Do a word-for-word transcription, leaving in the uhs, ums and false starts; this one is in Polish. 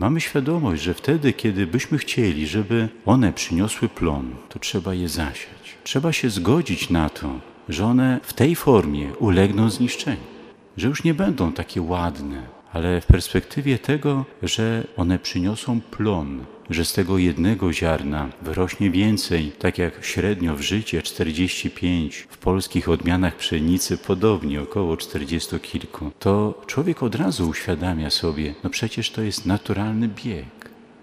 mamy świadomość, że wtedy, kiedy byśmy chcieli, żeby one przyniosły plon, to trzeba je zasiać. Trzeba się zgodzić na to, że one w tej formie ulegną zniszczeniu, że już nie będą takie ładne, ale w perspektywie tego, że one przyniosą plon, że z tego jednego ziarna wyrośnie więcej, tak jak średnio w życie czterdzieści pięć, w polskich odmianach pszenicy podobnie, około czterdziestu kilku, to człowiek od razu uświadamia sobie, no przecież to jest naturalny bieg.